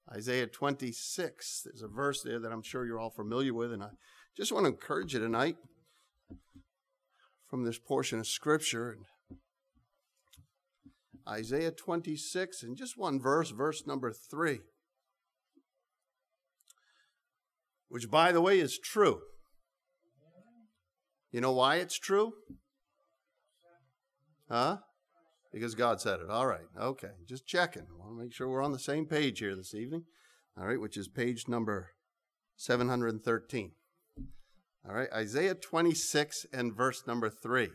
Isaiah 26. There's a verse there that I'm sure you're all familiar with, and I just want to encourage you tonight from this portion of Scripture. Isaiah 26, and just one verse, verse number 3, which, by the way, is true. You know why it's true? Huh? Because God said it. All right. Okay. Just checking. I want to make sure we're on the same page here this evening. All right. Which is page number 713. All right. Isaiah 26 and verse number 3.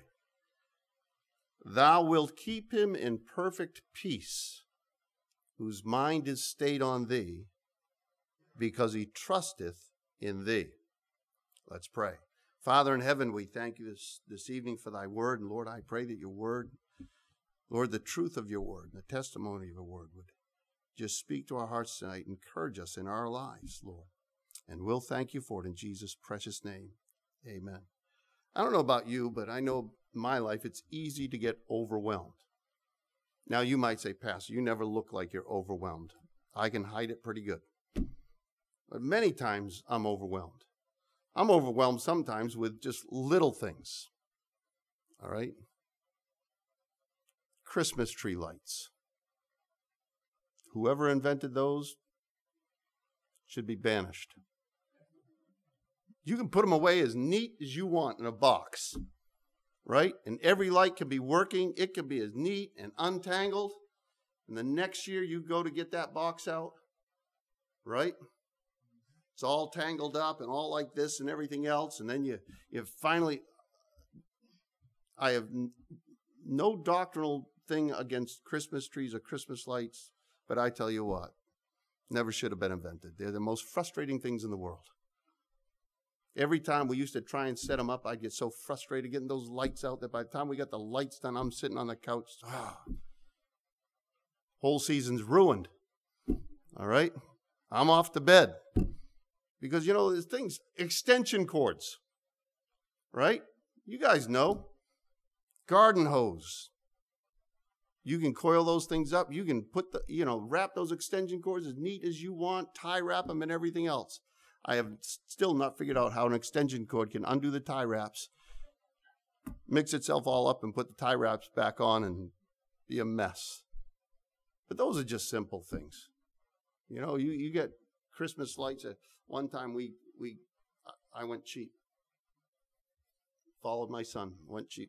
Thou wilt keep him in perfect peace, whose mind is stayed on thee, because he trusteth in thee. Let's pray. Father in heaven, we thank you this evening for thy word. And Lord, I pray that your word, Lord, the truth of your word, the testimony of your word would just speak to our hearts tonight, encourage us in our lives, Lord. And we'll thank you for it in Jesus' precious name. Amen. I don't know about you, but I know in my life it's easy to get overwhelmed. Now you might say, Pastor, you never look like you're overwhelmed. I can hide it pretty good. But many times I'm overwhelmed. I'm overwhelmed sometimes with just little things. All right? Christmas tree lights. Whoever invented those should be banished. You can put them away as neat as you want in a box, right? And every light can be working. It can be as neat and untangled. And the next year you go to get that box out, right? It's all tangled up and all like this and everything else. And then you finally, I have no doctrinal thing against Christmas trees or Christmas lights, but I tell you what, never should have been invented. They're the most frustrating things in the world. Every time we used to try and set them up, I'd get so frustrated getting those lights out that by the time we got the lights done, I'm sitting on the couch. Whole season's ruined. All right? I'm off to bed. Because, you know, there's things, extension cords, right? You guys know. Garden hose. You can coil those things up. You can put wrap those extension cords as neat as you want, tie wrap them and everything else. I have still not figured out how an extension cord can undo the tie wraps, mix itself all up and put the tie wraps back on and be a mess. But those are just simple things. You know, you get Christmas lights. One time I went cheap. Followed my son, went cheap.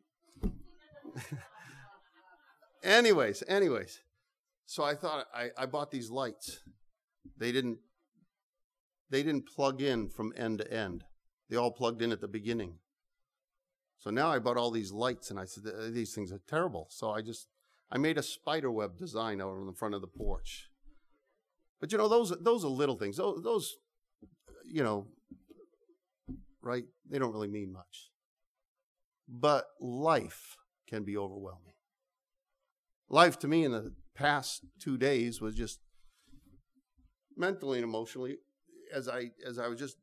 Anyways. So I thought I bought these lights. They didn't plug in from end to end. They all plugged in at the beginning. So now I bought all these lights, and I said, these things are terrible. So I made a spider web design out on the front of the porch. But you know, those are little things. Those, you know, right? They don't really mean much. But life can be overwhelming. Life to me in the past 2 days was just mentally and emotionally, as I was just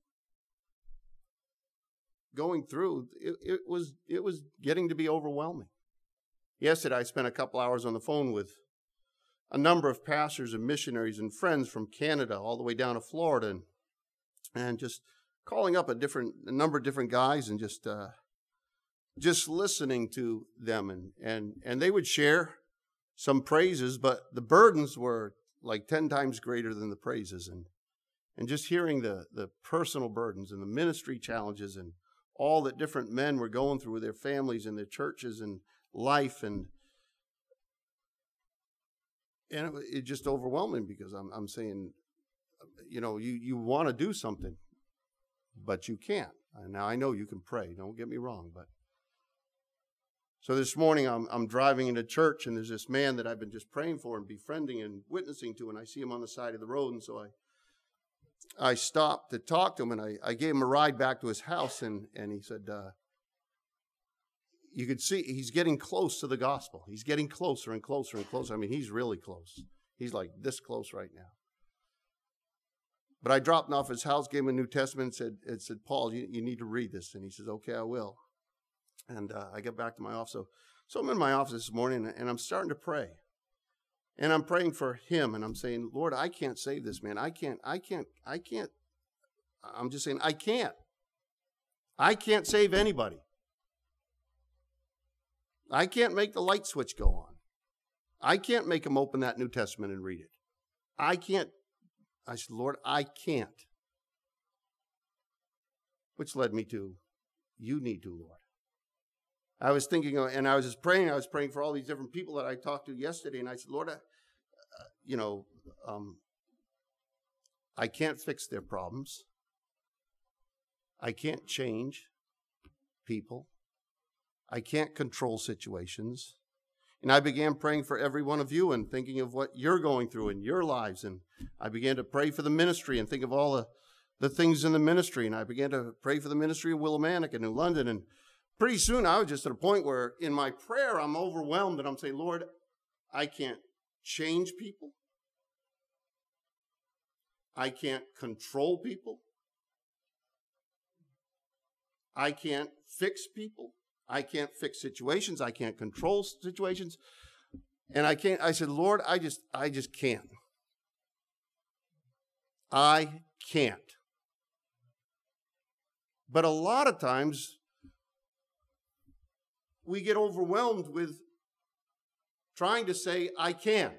going through, it was getting to be overwhelming. Yesterday, I spent a couple hours on the phone with a number of pastors and missionaries and friends from Canada all the way down to Florida, and just calling up a number of different guys and just listening to them, and they would share some praises, but the burdens were like 10 times greater than the praises, and just hearing the personal burdens and the ministry challenges and all that different men were going through with their families and their churches and life, and it just overwhelming, because I'm saying, you know, you want to do something, but you can't. Now I know you can pray, don't get me wrong, but so this morning I'm driving into church, and there's this man that I've been just praying for and befriending and witnessing to, and I see him on the side of the road, and so I stopped to talk to him, and I gave him a ride back to his house, and he said, you could see he's getting close to the gospel. He's getting closer and closer and closer. I mean, he's really close. He's like this close right now. But I dropped him off his house, gave him a New Testament, and said, Paul, you need to read this. And he says, okay, I will. And I get back to my office. So I'm in my office this morning, and I'm starting to pray. And I'm praying for him, and I'm saying, Lord, I can't save this man. I can't. I'm just saying, I can't. I can't save anybody. I can't make the light switch go on. I can't make him open that New Testament and read it. I can't. I said, Lord, I can't. Which led me to, you need to, Lord. I was thinking, and I was just praying. I was praying for all these different people that I talked to yesterday, and I said, Lord, I can't fix their problems. I can't change people. I can't control situations. And I began praying for every one of you and thinking of what you're going through in your lives. And I began to pray for the ministry and think of all the things in the ministry. And I began to pray for the ministry of Willimantic and New London. And pretty soon I was just at a point where in my prayer I'm overwhelmed and I'm saying, Lord, I can't change people. I can't control people. I can't fix people. I can't fix situations. I can't control situations. And I said, Lord, I just can't. I can't. But a lot of times we get overwhelmed with trying to say, I can.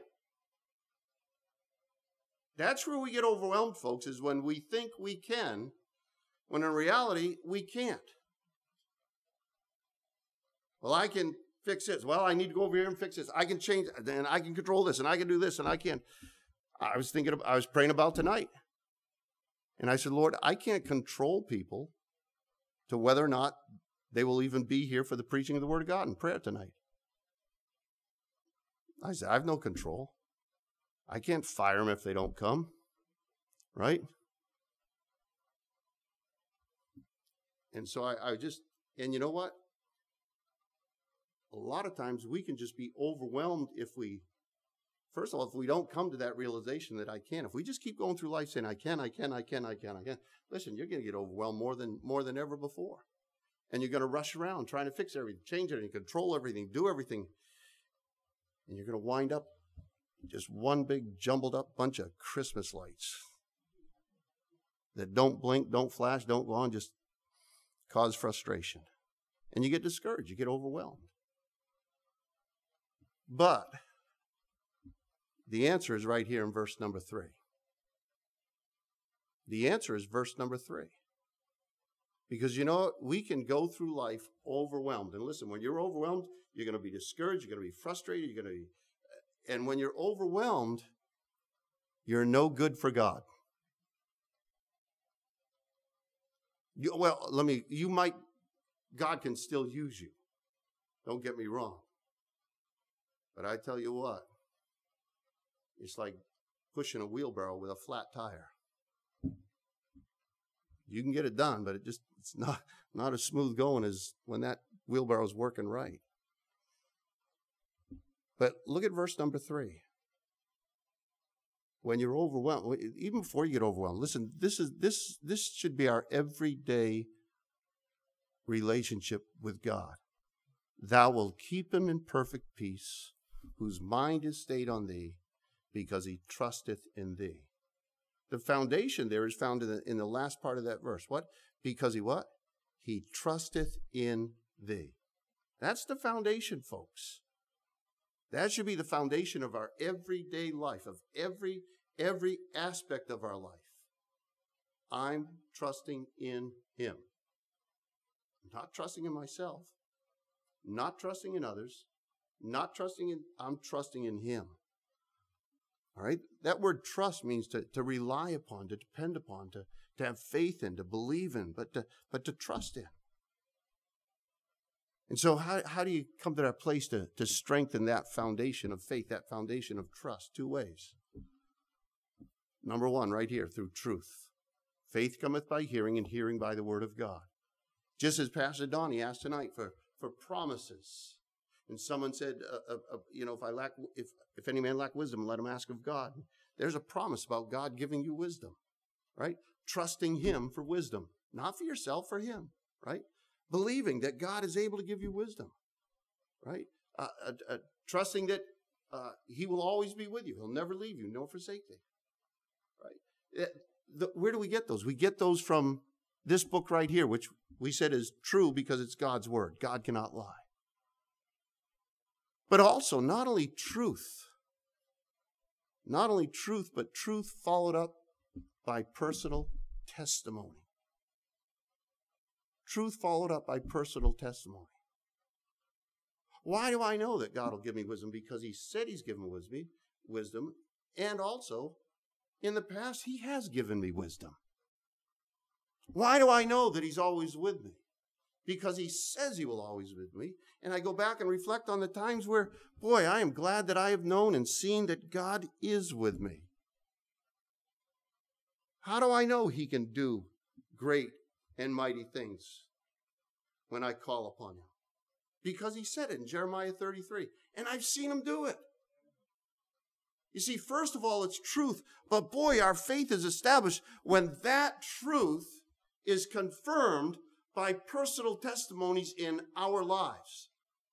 That's where we get overwhelmed, folks, is when we think we can, when in reality, we can't. Well, I can fix this. Well, I need to go over here and fix this. I can change, and I can control this, and I can do this, and I can. I was praying about tonight. And I said, Lord, I can't control people to whether or not they will even be here for the preaching of the Word of God in prayer tonight. I said, I have no control. I can't fire them if they don't come, right? And so I just, and you know what? A lot of times we can just be overwhelmed if we don't come to that realization that I can. If we just keep going through life saying, I can. Listen, you're going to get overwhelmed more than ever before. And you're going to rush around trying to fix everything, change everything, control everything, do everything. And you're going to wind up just one big jumbled up bunch of Christmas lights that don't blink, don't flash, don't go on, just cause frustration. And you get discouraged, you get overwhelmed. But the answer is right here in verse number 3. The answer is verse number 3. Because you know what? We can go through life overwhelmed. And listen, when you're overwhelmed, you're going to be discouraged, you're going to be frustrated, and when you're overwhelmed, you're no good for God. God can still use you. Don't get me wrong. But I tell you what, it's like pushing a wheelbarrow with a flat tire. You can get it done, but it's not as smooth going as when that wheelbarrow's working right. But look at verse number 3. When you're overwhelmed, even before you get overwhelmed, listen, this should be our everyday relationship with God. Thou wilt keep him in perfect peace, whose mind is stayed on thee, because he trusteth in thee. The foundation there is found in the last part of that verse. What? Because he what? He trusteth in thee. That's the foundation, folks. That should be the foundation of our everyday life, of every aspect of our life. I'm trusting in him. I'm not trusting in myself, not trusting in others, I'm trusting in him. All right? That word trust means to rely upon, to depend upon, to have faith in, to believe in, but to trust in. And so how do you come to that place to strengthen that foundation of faith, that foundation of trust? 2 ways. Number 1, right here, through truth. Faith cometh by hearing, and hearing by the word of God. Just as Pastor Donnie asked tonight for promises. And someone said, if any man lack wisdom, let him ask of God. There's a promise about God giving you wisdom, right? Trusting him for wisdom, not for yourself, for him, right? Believing that God is able to give you wisdom, right? Trusting that he will always be with you. He'll never leave you, nor forsake thee. Right? Where do we get those? We get those from this book right here, which we said is true because it's God's word. God cannot lie. But also, not only truth, but truth followed up by personal testimony. Truth followed up by personal testimony. Why do I know that God will give me wisdom? Because he said he's given wisdom, and also, in the past, he has given me wisdom. Why do I know that he's always with me? Because he says he will always be with me. And I go back and reflect on the times where, boy, I am glad that I have known and seen that God is with me. How do I know he can do great and mighty things when I call upon him? Because he said it in Jeremiah 33. And I've seen him do it. You see, first of all, it's truth. But boy, our faith is established when that truth is confirmed by personal testimonies in our lives.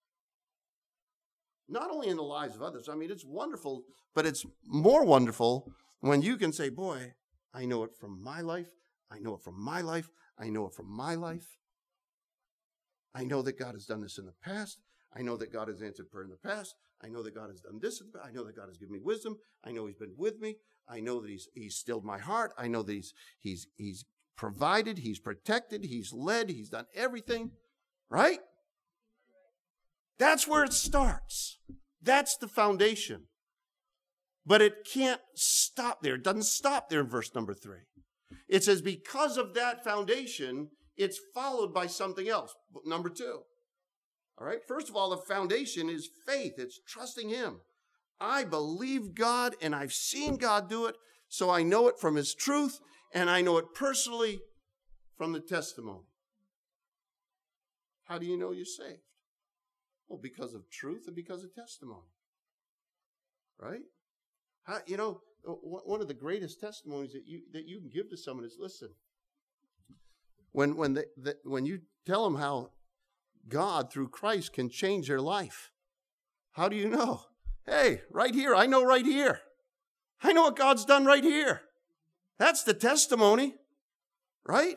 Not only in the lives of others. I mean, it's wonderful, but it's more wonderful when you can say, boy, I know it from my life. I know it from my life. I know it from my life. I know that God has done this in the past. I know that God has answered prayer in the past. I know that God has done this. I know that God has given me wisdom. I know he's been with me. I know that he's stilled my heart. I know that he's provided, he's protected, he's led, he's done everything, right? That's where it starts. That's the foundation. But it can't stop there. It doesn't stop there in verse number 3. It says, because of that foundation, it's followed by something else. Number 2. All right. First of all, the foundation is faith. It's trusting him. I believe God and I've seen God do it. So I know it from his truth and I know it personally from the testimony. How do you know you're saved? Well, because of truth and because of testimony. Right? One of the greatest testimonies that you can give to someone is, listen, when you tell them how God through Christ can change their life, how do you know? Hey, right here, I know right here. I know what God's done right here. That's the testimony, right?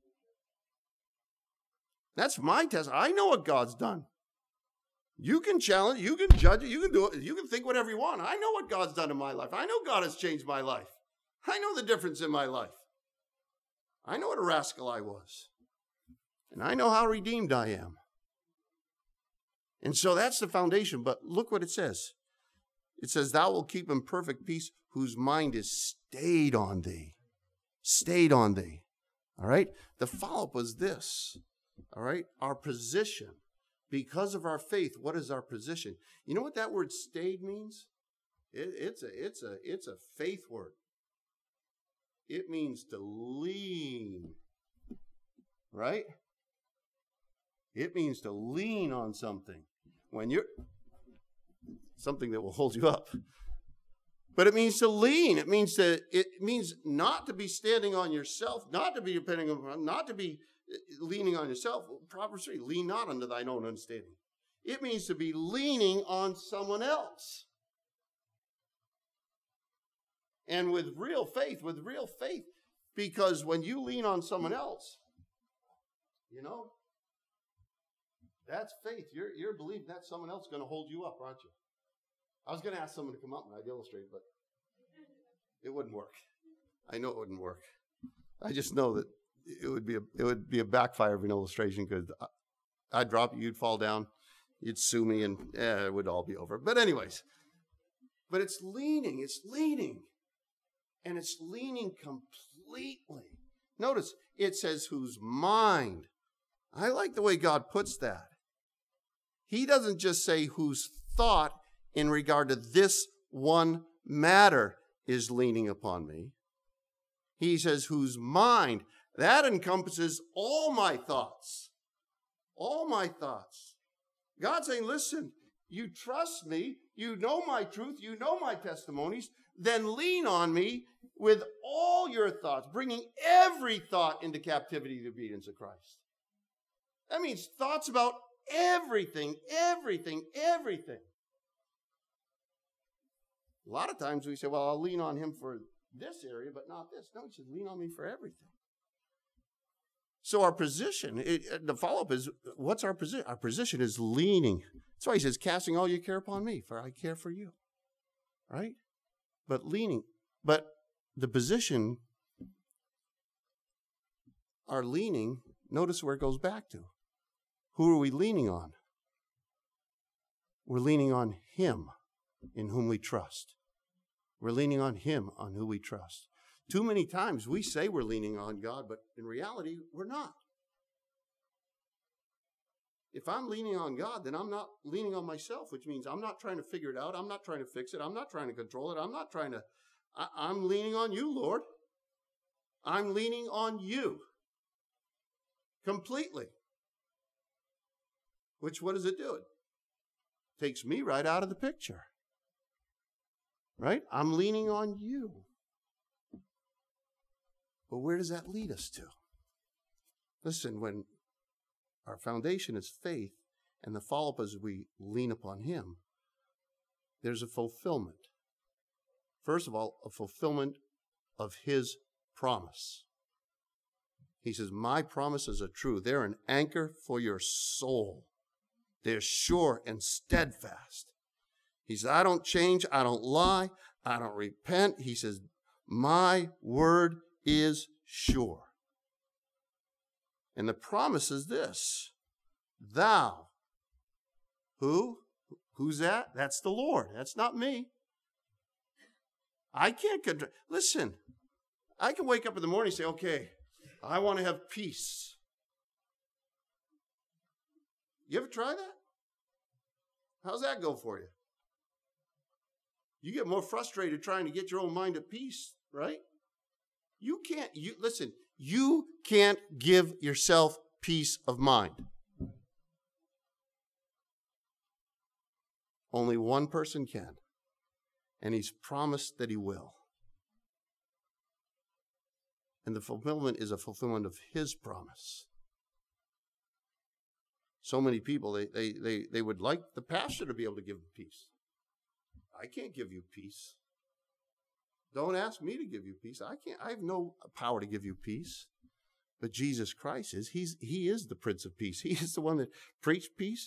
That's my testimony. I know what God's done. You can challenge, you can judge it, you can do it, you can think whatever you want. I know what God's done in my life. I know God has changed my life. I know the difference in my life. I know what a rascal I was. And I know how redeemed I am. And so that's the foundation. But look what it says. It says, thou wilt keep in perfect peace whose mind is stayed on thee. Stayed on thee. All right? The follow-up was this. All right? Our position. Because of our faith, what is our position? You know what that word stayed means? It's a faith word. It means to lean. Right? It means to lean on something. When you're something that will hold you up. But it means to lean. It means not to be standing on yourself, not to be depending on, not to be leaning on yourself. Proverbs 3, lean not unto thine own understanding. It means to be leaning on someone else. And with real faith, because when you lean on someone else, that's faith. You're believing that someone else is going to hold you up, aren't you? I was going to ask someone to come up and I'd illustrate, but it wouldn't work. I know it wouldn't work. I just know that it would be a backfire of an illustration because I'd drop you, you'd fall down, you'd sue me, and it would all be over. But anyways, but it's leaning, and it's leaning completely. Notice it says whose mind. I like the way God puts that. He doesn't just say whose thought in regard to this one matter is leaning upon me. He says whose mind. That encompasses all my thoughts. All my thoughts. God's saying, listen, you trust me, you know my truth, you know my testimonies, then lean on me with all your thoughts, bringing every thought into captivity to the obedience of Christ. That means thoughts about everything. A lot of times we say, well, I'll lean on him for this area, but not this. No, he says, lean on me for everything. So our position, the follow-up is, what's our position? Our position is leaning. That's why he says, casting all your care upon me, for I care for you. Right? But leaning. But the position, our leaning, notice where it goes back to. Who are we leaning on? We're leaning on him in whom we trust. We're leaning on him on who we trust. Too many times we say we're leaning on God, but in reality, we're not. If I'm leaning on God, then I'm not leaning on myself, which means I'm not trying to figure it out. I'm not trying to fix it. I'm not trying to control it. I'm leaning on you, Lord. I'm leaning on you completely. Which, what does it do? It takes me right out of the picture. Right? I'm leaning on you. But where does that lead us to? Listen, when our foundation is faith and the follow-up is we lean upon him, there's a fulfillment. First of all, a fulfillment of his promise. He says, my promises are true. They're an anchor for your soul. They're sure and steadfast. He says, I don't change. I don't lie. I don't repent. He says, my word is sure. And the promise is this. Thou. Who? Who's that? That's the Lord. That's not me. I can't control. Listen, I can wake up in the morning and say, okay, I want to have peace. You ever try that? How's that go for you? You get more frustrated trying to get your own mind at peace, right? You can't give yourself peace of mind. Only one person can. And he's promised that he will. And the fulfillment is a fulfillment of his promise. So many people, they would like the pastor to be able to give them peace. I can't give you peace. Don't ask me to give you peace. I have no power to give you peace. But Jesus Christ is. He is the Prince of Peace. He is the one that preached peace,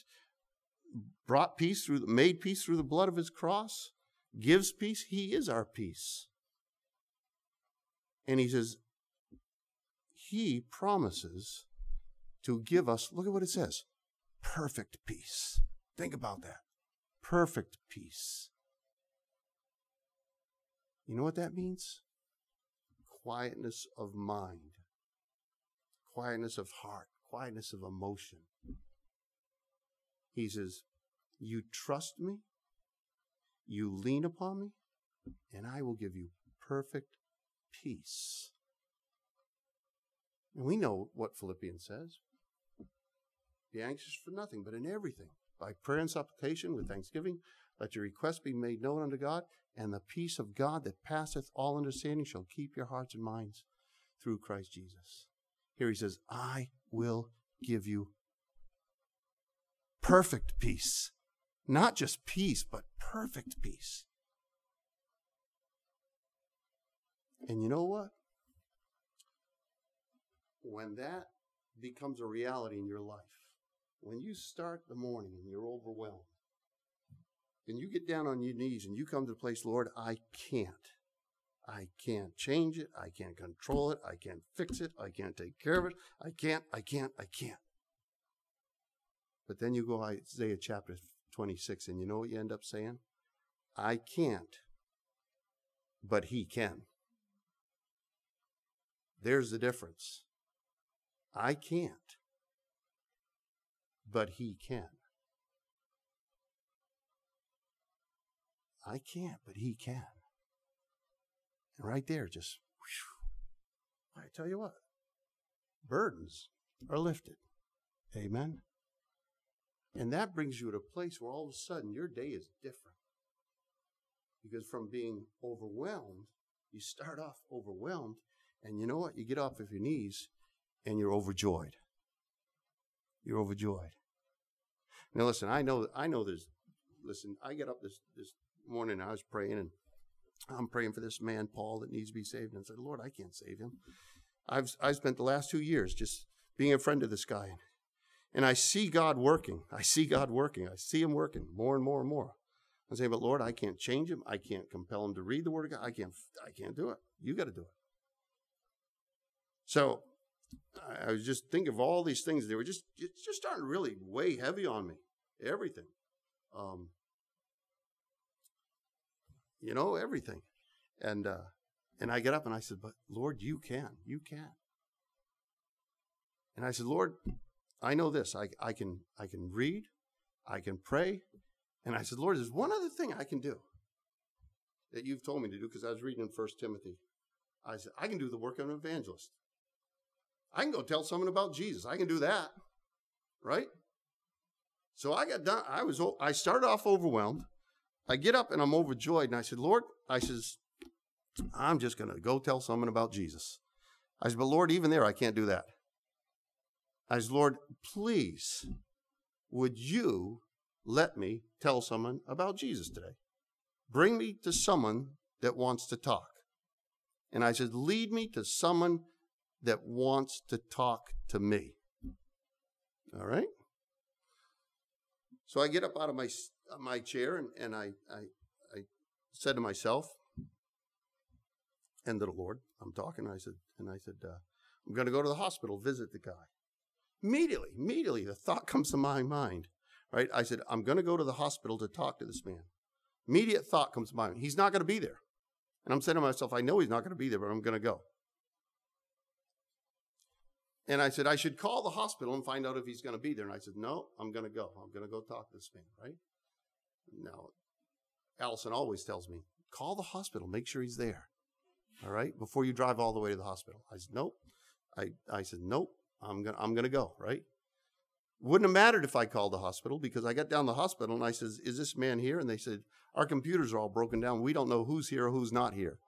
made peace through the blood of his cross, gives peace. He is our peace. And he says, he promises to give us, look at what it says, perfect peace. Think about that. Perfect peace. You know what that means? Quietness of mind, quietness of heart, quietness of emotion. He says, you trust me, you lean upon me, and I will give you perfect peace. And we know what Philippians says. Be anxious for nothing, but in everything, by prayer and supplication with thanksgiving, let your requests be made known unto God, and the peace of God that passeth all understanding shall keep your hearts and minds through Christ Jesus. Here he says, I will give you perfect peace. Not just peace, but perfect peace. And you know what? When that becomes a reality in your life, when you start the morning and you're overwhelmed, and you get down on your knees and you come to the place, Lord, I can't change it. I can't control it. I can't fix it. I can't take care of it. I can't. But then you go Isaiah chapter 26, and you know what you end up saying? I can't, but he can. There's the difference. I can't, but he can. I can't, but he can. And right there, just, whew, I tell you what, burdens are lifted. Amen. And that brings you to a place where all of a sudden your day is different. Because from being overwhelmed, you start off overwhelmed, and you know what? You get off of your knees and you're overjoyed. You're overjoyed. Now listen, I know I get up this morning and I was praying, and I'm praying for this man, Paul, that needs to be saved. And I said, Lord, I can't save him. I've spent the last 2 years just being a friend to this guy. And I see God working. I see God working. I see him working more and more and more. I say, but Lord, I can't change him. I can't compel him to read the Word of God. I can't do it. You got to do it. So I was just thinking of all these things. They were just starting to really weigh heavy on me. Everything. Everything. And I get up and I said, but Lord, you can. And I said, Lord, I know this. I can read. I can pray. And I said, Lord, there's one other thing I can do that you've told me to do, because I was reading in 1 Timothy. I said, I can do the work of an evangelist. I can go tell someone about Jesus. I can do that, right? So I got done. I started off overwhelmed. I get up and I'm overjoyed. And I said, Lord, I'm just going to go tell someone about Jesus. I said, but Lord, even there, I can't do that. I said, Lord, please, would you let me tell someone about Jesus today? Bring me to someone that wants to talk. And I said, lead me to someone that wants to talk to me. All right? So I get up out of my chair and I said to myself and to the Lord, I'm talking, I said, I'm going to go to the hospital, visit the guy. Immediately, the thought comes to my mind. Right? I said, I'm going to go to the hospital to talk to this man. Immediate thought comes to mind. He's not going to be there. And I'm saying to myself, I know he's not going to be there, but I'm going to go. And I said, I should call the hospital and find out if he's going to be there. And I said, no, I'm going to go. I'm going to go talk to this man, right? Now, Allison always tells me, call the hospital, make sure he's there, all right, before you drive all the way to the hospital. I said, nope. I said, nope, I'm going to go, right? Wouldn't have mattered if I called the hospital, because I got down to the hospital and I said, is this man here? And they said, our computers are all broken down. We don't know who's here or who's not here.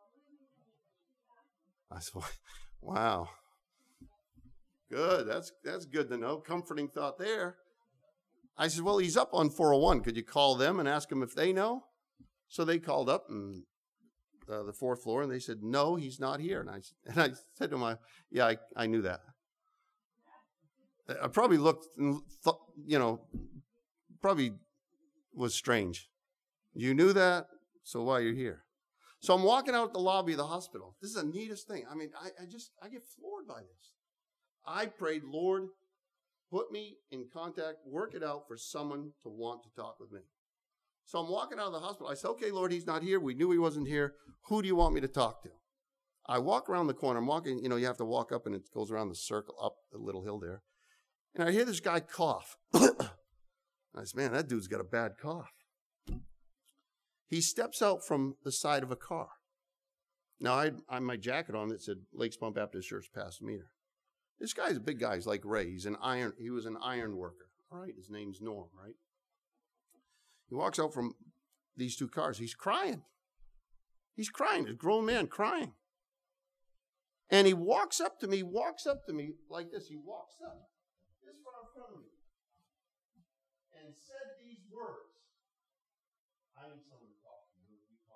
I said, wow. Good. That's good to know. Comforting thought there. I said, well, he's up on 401. Could you call them and ask them if they know? So they called up and the fourth floor and they said, no, he's not here. And I said to them, yeah, I knew that. I probably looked and thought, probably was strange. You knew that, so why are you here? So I'm walking out the lobby of the hospital. This is the neatest thing. I mean, I get floored by this. I prayed, Lord, put me in contact, work it out for someone to want to talk with me. So I'm walking out of the hospital. I said, okay, Lord, he's not here. We knew he wasn't here. Who do you want me to talk to? I walk around the corner. I'm walking, you have to walk up and it goes around the circle up the little hill there. And I hear this guy cough. I said, man, that dude's got a bad cough. He steps out from the side of a car. Now, I had my jacket on that said Lakespawn Baptist Church past meter. This guy's a big guy. He's like Ray. He was an iron worker. All right, his name's Norm, right? He walks out from these two cars. He's crying. A grown man crying. And he walks up to me like this. He walks up. This far in front of me, and said these words, I need someone to talk to you.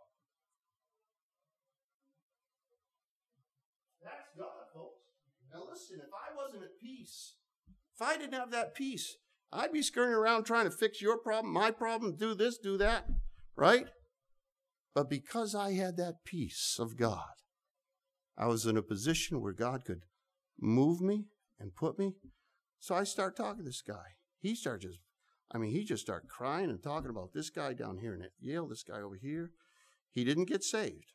That's God, folks. Now listen, if I wasn't at peace, if I didn't have that peace, I'd be scurrying around trying to fix your problem, my problem, do this, do that, right? But because I had that peace of God, I was in a position where God could move me and put me. So I start talking to this guy. He just started crying and talking about this guy down here in Yale, this guy over here. He didn't get saved.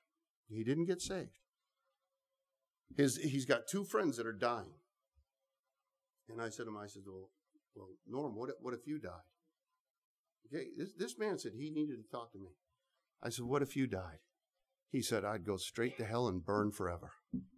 He's got two friends that are dying. And I said to him, well, Norm, what if you died? Okay, this man said he needed to talk to me. I said, what if you died? He said, I'd go straight to hell and burn forever.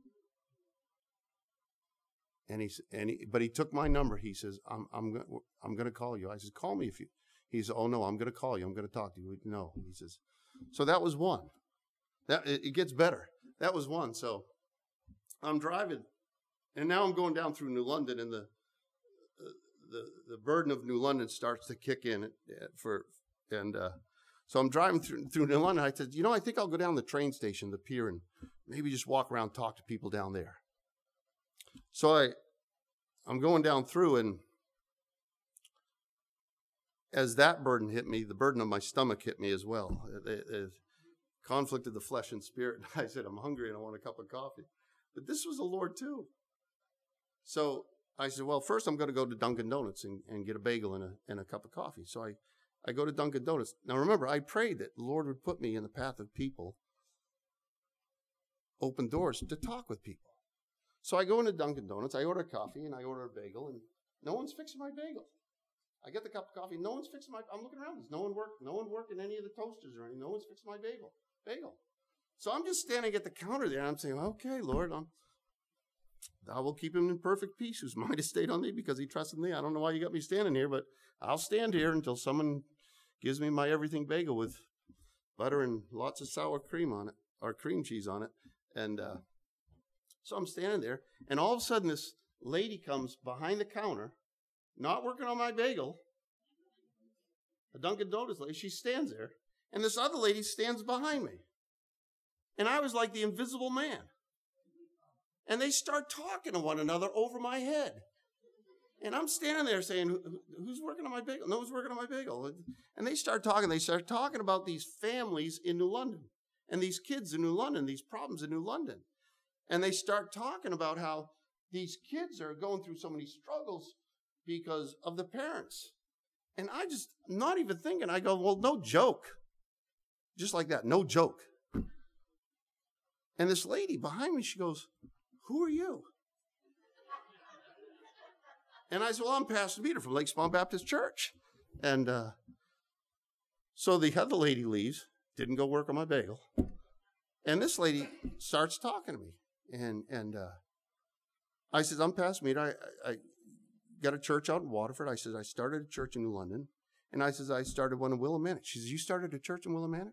But he took my number. He says, I'm going to call you. I said, call me if you. He said, oh no, I'm going to call you. I'm going to talk to you. No, he says. So that was one. It gets better. That was one. So I'm driving, and now I'm going down through New London, and the burden of New London starts to kick in. So I'm driving through New London. I said, I think I'll go down the train station, the pier, and maybe just walk around, talk to people down there. So I'm going down through, and as that burden hit me, the burden of my stomach hit me as well. It conflict of the flesh and spirit. I said, I'm hungry and I want a cup of coffee. But this was the Lord too. So I said, well, first I'm going to go to Dunkin' Donuts and get a bagel and a cup of coffee. So I go to Dunkin' Donuts. Now remember, I prayed that the Lord would put me in the path of people, open doors to talk with people. So I go into Dunkin' Donuts, I order coffee and I order a bagel, and no one's fixing my bagel. I get the cup of coffee, no one's fixing I'm looking around, there's no one working any of the toasters or anything, no one's fixing my bagel. So I'm just standing at the counter there, and I'm saying, okay, Lord, thou will keep him in perfect peace, whose mind is stayed on thee, because he trusts in thee. I don't know why you got me standing here, but I'll stand here until someone gives me my everything bagel with butter and lots of sour cream on it, or cream cheese on it. And so I'm standing there, and all of a sudden this lady comes behind the counter, not working on my bagel, a Dunkin' Donuts lady. She stands there, and this other lady stands behind me. And I was like the invisible man. And they start talking to one another over my head. And I'm standing there saying, who's working on my bagel? No one's working on my bagel. And they start talking. They start talking about these families in New London and these kids in New London, these problems in New London. And they start talking about how these kids are going through so many struggles because of the parents. And I just, not even thinking, I go, well, no joke. Just like that, no joke. And this lady behind me, she goes, who are you? And I said, well, I'm Pastor Peter from Lake Spawn Baptist Church. And so the other lady leaves, didn't go work on my bagel. And this lady starts talking to me. And I said, I'm Pastor Peter. I got a church out in Waterford. I said, I started a church in New London. And I said, I started one in Willimantic. She says, you started a church in Willimantic?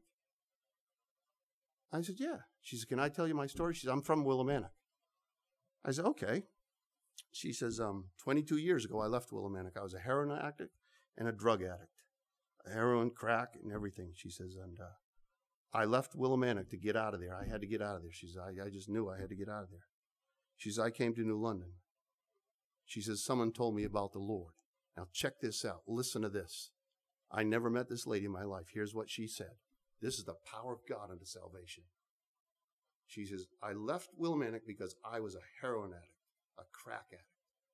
I said, yeah. She said, can I tell you my story? She said, I'm from Willimantic. I said, okay. She says, 22 years ago, I left Willimantic. I was a heroin addict and a drug addict. Heroin, crack, and everything. She says, and I left Willimantic to get out of there. I had to get out of there. She says, I just knew I had to get out of there. She says, I came to New London. She says, someone told me about the Lord. Now check this out. Listen to this. I never met this lady in my life. Here's what she said. This is the power of God unto salvation. She says, I left Willimantic because I was a heroin addict, a crack addict.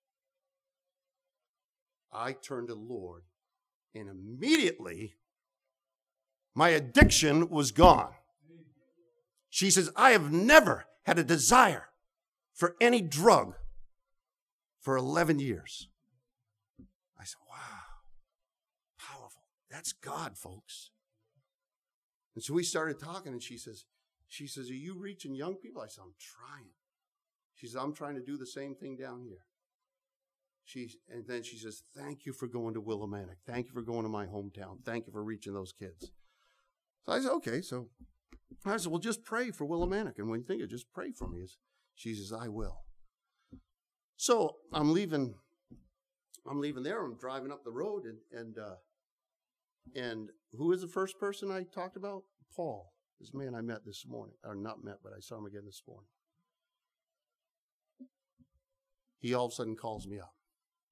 I turned to the Lord, and immediately my addiction was gone. She says, I have never had a desire for any drug for 11 years. I said, wow, powerful. That's God, folks. And so we started talking, and she says, are you reaching young people? I said, I'm trying. She says, I'm trying to do the same thing down here. And then she says, thank you for going to Willimantic. Thank you for going to my hometown. Thank you for reaching those kids. So I said, okay. So I said, well, just pray for Willimantic. And when you think of just pray for me. She says, I will. So I'm leaving there. I'm driving up the road, and who is the first person I talked about? Paul, this man I met this morning. Or not met, but I saw him again this morning. He all of a sudden calls me up.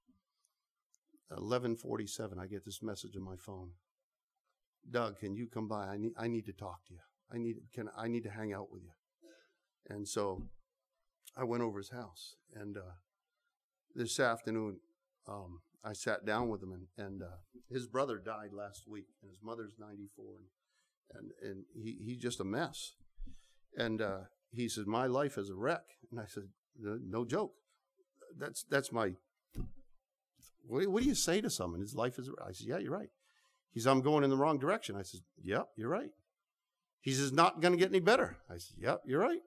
11:47, I get this message on my phone. Doug, can you come by? I need to talk to you. I need to hang out with you. And so I went over his house, and this afternoon I sat down with him, and his brother died last week, and his mother's 94, and he's just a mess. And he said, my life is a wreck. And I said, no joke. That's my, what do you say to someone? His life is a wreck. I said, yeah, you're right. He said, I'm going in the wrong direction. I said, yep, you're right. He says, not going to get any better. I said, yep, you're right.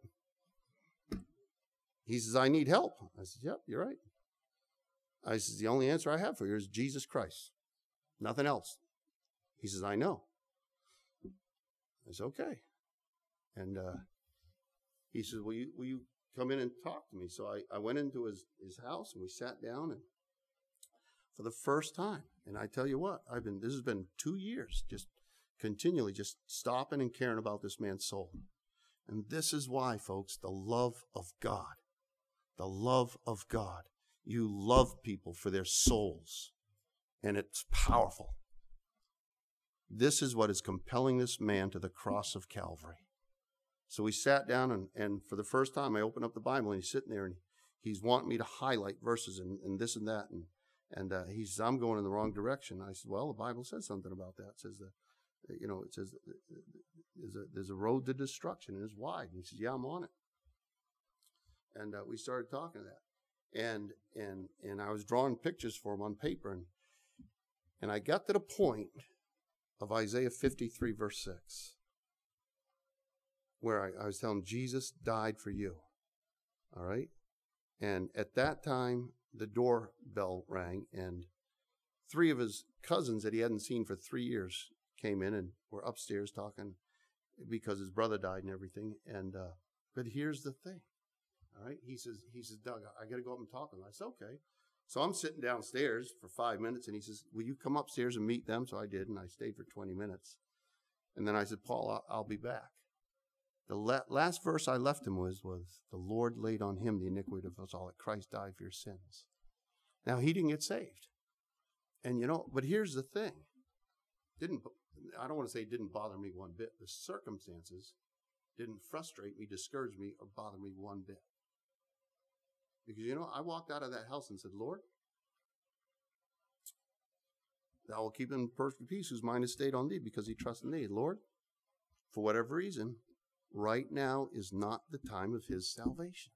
He says, I need help. I said, yep, you're right. I said, the only answer I have for you is Jesus Christ. Nothing else. He says, I know. I said, okay. And he says, will you come in and talk to me? So I went into his house, and we sat down, and for the first time, and I tell you what, this has been 2 years, just continually just stopping and caring about this man's soul. And this is why, folks, the love of God. The love of God. You love people for their souls. And it's powerful. This is what is compelling this man to the cross of Calvary. So we sat down, and for the first time, I opened up the Bible, and he's sitting there, and he's wanting me to highlight verses and this and that. And he says, I'm going in the wrong direction. I said, well, the Bible says something about that. It says it says there's a road to destruction, and it's wide. And he says, yeah, I'm on it. And we started talking to that. And I was drawing pictures for him on paper, and I got to the point of Isaiah 53, verse 6, where I was telling him, Jesus died for you. All right? And at that time, the doorbell rang, and 3 of his cousins that he hadn't seen for 3 years came in and were upstairs talking because his brother died and everything. And but here's the thing. All right? He says, Doug, I got to go up and talk to them. I said, okay. So I'm sitting downstairs for 5 minutes, and he says, will you come upstairs and meet them? So I did, and I stayed for 20 minutes. And then I said, Paul, I'll be back. The last verse I left him was the Lord laid on him the iniquity of us all, that Christ died for your sins. Now, he didn't get saved. And but here's the thing. I don't want to say it didn't bother me one bit. The circumstances didn't frustrate me, discourage me, or bother me one bit. Because, I walked out of that house and said, Lord, thou will keep him in perfect peace whose mind is stayed on thee because he trusts in thee. Lord, for whatever reason, right now is not the time of his salvation.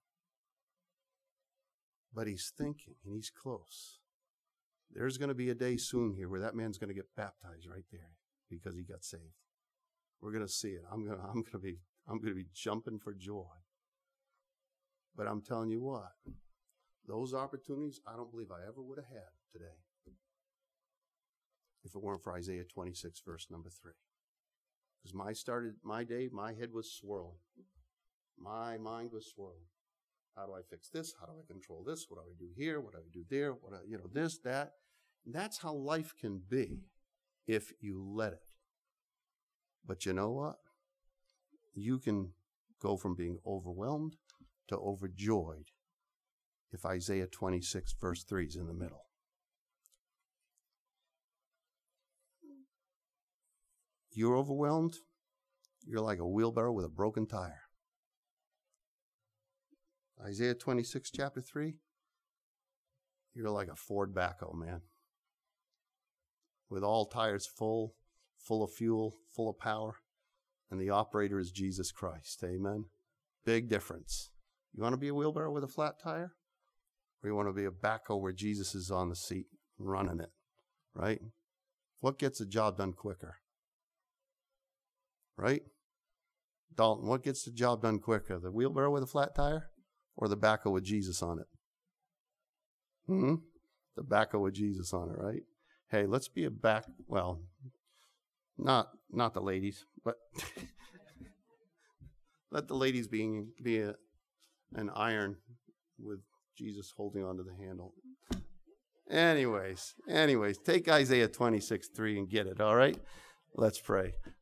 But he's thinking, and he's close. There's going to be a day soon here where that man's going to get baptized right there because he got saved. We're going to see it. I'm going to be jumping for joy. But I'm telling you what, those opportunities I don't believe I ever would have had today if it weren't for Isaiah 26, verse number 3. Because my day, my head was swirling. My mind was swirling. How do I fix this? How do I control this? What do I do here? What do I do there? This, that. And that's how life can be if you let it. But you know what? You can go from being overwhelmed to overjoyed if Isaiah 26, verse 3 is in the middle. You're overwhelmed, you're like a wheelbarrow with a broken tire. Isaiah 26, chapter 3, you're like a Ford backhoe, man. With all tires full of fuel, full of power, and the operator is Jesus Christ. Amen? Big difference. You want to be a wheelbarrow with a flat tire? Or you want to be a backhoe where Jesus is on the seat running it, right? What gets the job done quicker? Right? Dalton, what gets the job done quicker? The wheelbarrow with a flat tire or the backhoe with Jesus on it? The backhoe with Jesus on it, right? Hey, let's be not the ladies, but let the ladies be an iron with Jesus holding onto the handle. Anyways, take Isaiah 26:3 and get it, all right? Let's pray.